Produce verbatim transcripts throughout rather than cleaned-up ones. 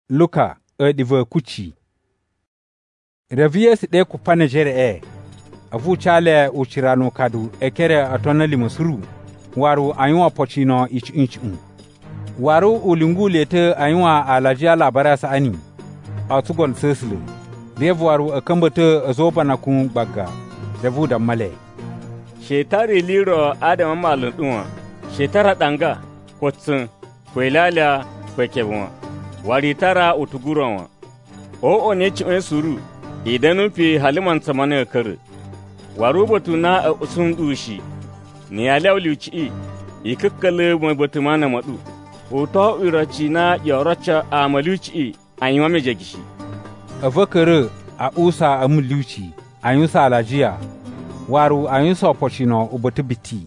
Luka e diva kuchi. Revies de kupane jere e. Avu chale uchirano kadu ekere atona limusuru. Waru aywa pochino ich inch un. Waru ulingu lete aywa alajia labarasa ani. Atugon sesle. Dev waru akambate azopa na kun baga. Devu da male. Shetari liro adama malun duwa. Shetara danga kotsun kwelala kwekebwa. Wari tara utuguranwa. O one ci en suru idan fi haliman samane kare. Waru batu na sun dushi. Ni ya lawli ci ikakkale mo batu mana madu. O to iraci na yaracha amaluci anywa me jagishi. Avakare a usa amuluci anyusa alajiya. Waru anyusa pochino ubatu biti.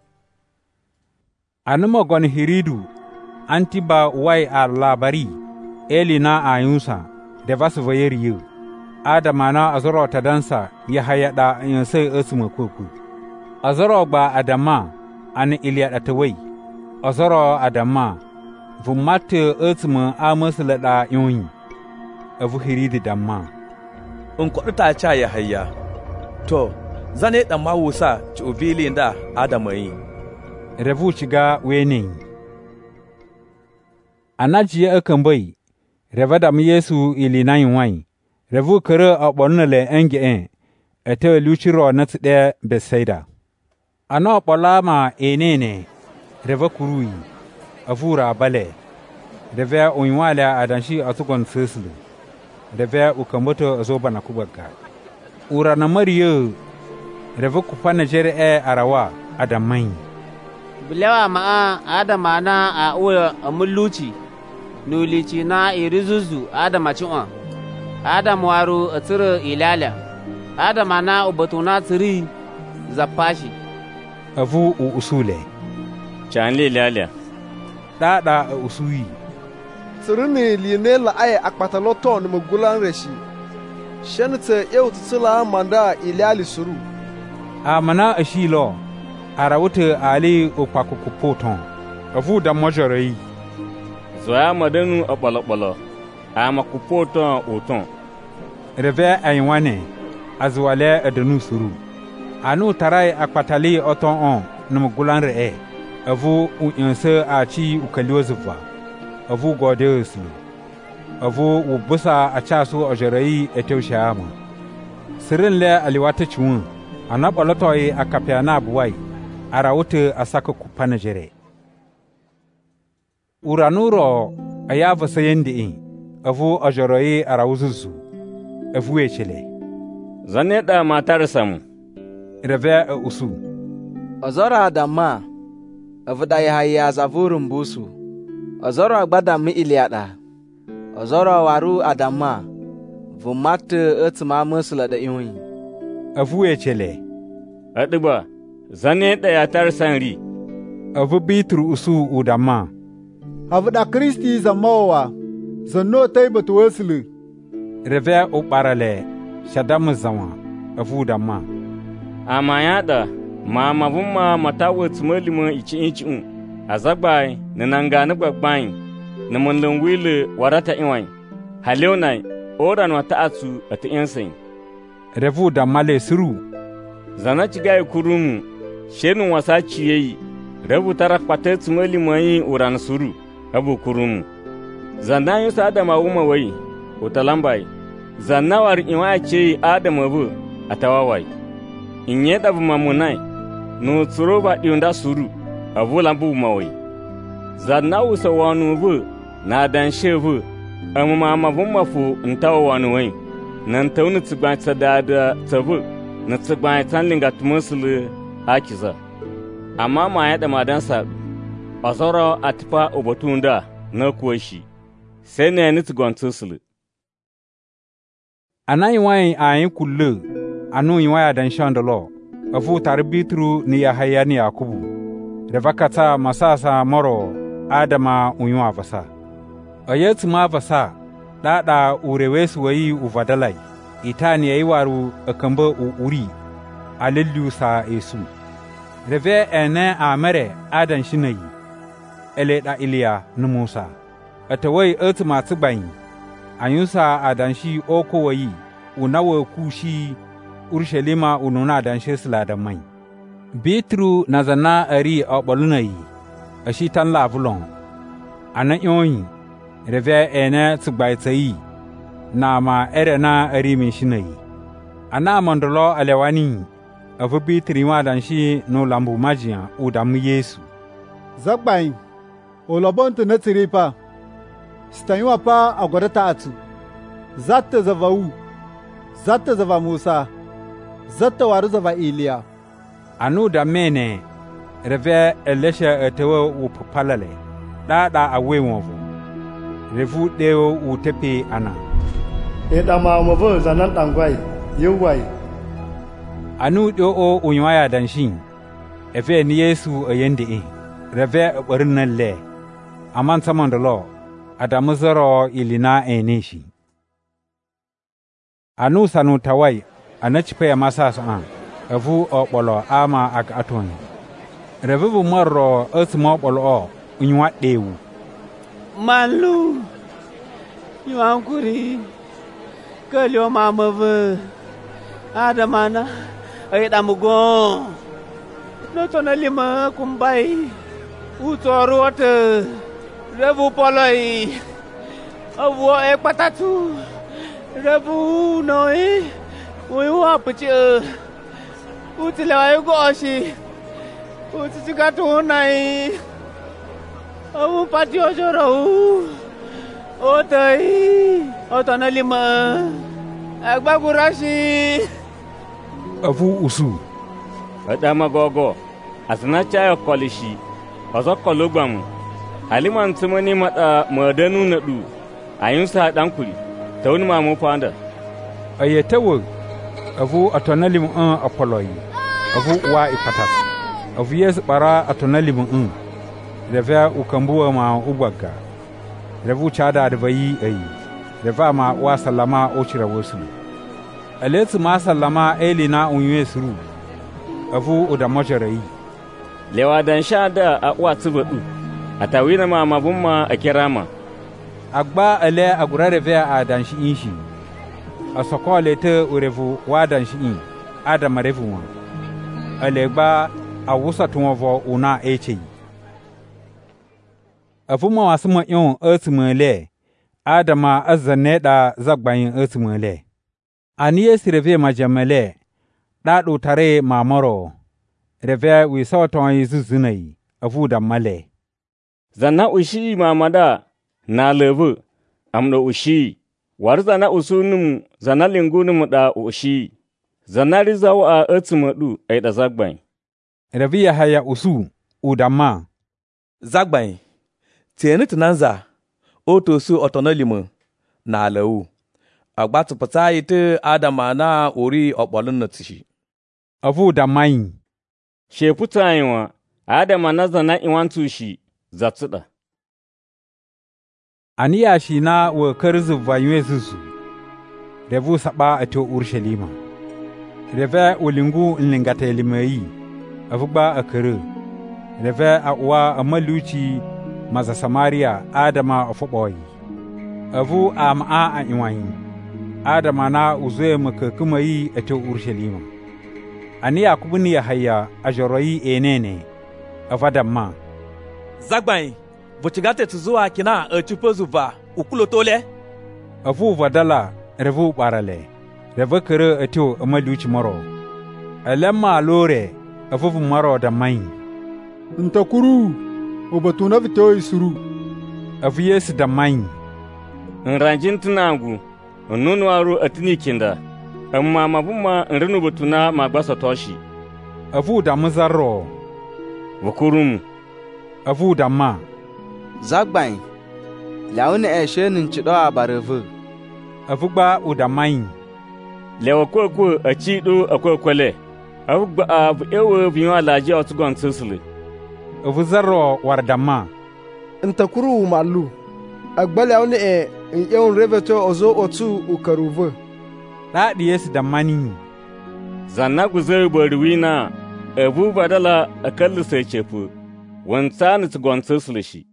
Anuma gon hiridu antiba wai a labari eli na ayunsa da vasu vayeri yu adama na azoro tadansa ya hayada yansai asuma kuku azoro ba adama an iliya datawai azoro adama vumate asuma amusla da yoni avu hiridi damma in kudu ta cha ya hayya to zane dan mawusa ci ubili da adama yi revu shiga wenin anajiye akan bai reva dam Yesu ili na yin revu kare a borno le enge en ete luchiro na tde besaida ana polama enene reva kurui avura bale reva onwala adanshi atugon seslu reva ukamoto azoba na kubaga ura na mariyo reva kupana jere e arawa adamai bilewa ma adama na a uwa amuluci nulici na irizuzu adama ci'on adam waru a tsiri ilala adama na ubatuna tsiri zafashi avu u usule can lilala dada a usuyi tsiri ne line la'ayi akpataloton magulan rashi shanita yau tsila manda ilali suru a mana a shilo a rawuta ali ukwakukupoton avu da majorai zoya madanu a ɓalo-ɓalo a makupoton oton. Reve a yi wane a zuwale a danu suru. A nu tarai a kpatali oton on na magulan re'e, a vu unyansa a ci ukaliyo zuva, a vu gode su, a vu wubusa a casu a jarayi a taushe ama. Sirin le aliwata ciwon, a na ɓalotoyi a kafiya na abuwai, a rawuta a saka kupana jere. Uranuro a yava sayende in, avu a joroye a rawuzuzu, avu e chile. Zane da matar samu. Reve a usu. Azora adama, avu da ya haya zavurin busu. Azora gbada mi iliada. Azora waru adama, vu mate etima musula da iwi. Avu e chile. Adiba, zane da ya tar sanri. Avu bitru usu udama. Avu da Kristi zamowa, zanno taibatu wasili. Reve o barale, shadamu zawa, avu da ma. Ama yada, ma mavuma matawa tumulima ichi inchi un. Azagbai, nananga nagbagbai, namunlungwile warata iwai. Haleonai, ora nwata atu ati insin. Revu da male suru. Zanachi gai kurumu, shenu wasa chiyeyi. Revu tarak pate tumulima yi uran suru. Abu kurumu. Zanna yusa adama wuma wai, utalambai. Zanna war iwa ce adama bu atawawai. Inye dabu mamunai, no tsuroba diunda suru, abu lambu mawai. Zanna usa wanu bu, na danshe bu, amu mama vumma fu ntawa wanu wai. Nan taunu tsigban tsadada tsabu, na tsigban tanlinga tumusulu akiza. Amma ma ya da madansa a zara a tufa ubatun da na kuwa shi, sai na yanzu gwantu sulu. A nan yi wayan a yin kulle, a nun yi waya don shan da lo, a fu tare bitru ni ya haya ni Yakubu, da vakata masasa maro Adama unywa vasa. A yetu ma vasa, ɗaɗa urewe su wayi uvadalai, ita ni ya yi waru a kamba uri, a lillu sa esu. Reve ene a mere adan shinayi. Ele da Iliya na Musa, a tawai otu masu bayi, anyusa adanshi oko wayi unawe kushi Urushalima ununa adanshe sila da mai. Bitru na zana ari a ɓalunayi, a shi tan lavulon, a na yoyi, reve ene tsigbaitsayi, na ma ere na ari min shinayi. A na mandolo alewani, a fi bitri ma danshi no lambu majiya udamu Yesu. Zagbayin, olobontu na tsiripa, stanyuwa pa a gwada ta'atu, zata zava u, zata zava Musa, zata waru zava Iliya. Anu da mene, reve elesha etewe u papalale, da da awe wovu, revu deo u tepe ana. E dama mavu zanan tangwai, yuwai. Anu deo o unywaya danshin, efe ni Yesu ayende e, reve barin le, aman saman da lo, adamu zaro ilina eneshi. Anu sanu tawai, anachipe ya masa sa'an. Avu okpolo ama ak atoni. Revivu marro asmo okpolo o unywa dewu. Malu. Yuankuri. Kalyo mamavu. Adamana. Aidamugo. Notona lima kumbai. Utoro wate. Revu poloi. Avu ek patatu. Revu noi. Uiwa pece. Utilayo goshi. Utichikatu nai. Amu patio joro. Otai. Otana lima. Agbagurashi. Avu usu. Adama gogo. Asana chaya kolishi. Aso kologbamu. Halima ntumani mata madanu nadu. Ayunsa dankuri. Tawuni mamu panda. Ayetawo. Avu atonalim un apoloi. Avu wa ipatat. Avu yes bara atonalim un. Reva ukambuwa ma ubwaga. Revu chada advayi ayi. Reva ma wa salama ochira wosu. Aletsu ma salama elina unye suru. Avu udamojarayi. Lewa dan shada a wa tsubadu. Atawina ma mabumma akirama. Agba ale agura reva adanshi inshi. Asoko lete urevu wadan shi'in adama revu wa alegba awusa tunwo una eche afuma wasuma yon etimele adama azane da zagbayin etimele aniye sireve majamele dadu tare mamoro reve wi sawaton yizuzunai afu da male zanna ushi mamada na levu amno ushi war zana usunum zana lingunum da ushi zana rizaw a etimadu ay da zagban rabiya haya usu udama Zagban tieni tunanza oto su otonolimu na alawu agbatu pata ite adama na ori okpolin natishi afu da mai sheputa yiwa adama na zana iwantushi zatsuda aniya shi na wa karzu vayuwe zuzu revu saba ato Urushalima reve ulingu nlingata limayi afugba akere reve awa amaluchi maza Samaria adama afoboyi avu am a a iwani adama na uzwe makakumayi ato Urushalima aniya kubuni ya haya ajoroyi enene afadamma Zagban Vuchigate tuzuwa kina a chupozuva ukulo tole afu vadala revu barale revu kere ato amaluchi maro alamma lore afu maro da mai Ntakuru obatuna vito isuru afu yes da mai nranjin tunangu nunu aru atini kinda amma mabumma nrinu butuna magbasa toshi afu da muzarro wakurum afu da ma Zagban, launi eshe ninchido abarevu. Afugba udamai. Lewa kwekwe achido akwekwele. Afugba abu ewe vinyo alaji otugon tisli. Afuzaro wardama. Ntakuru malu. Agbale awne e yon reveto ozo otu ukaruve. Da diyes da mani. Zanna guze bariwina. Ebu badala akalli sai chefu. Wansa ni tugon tisli shi.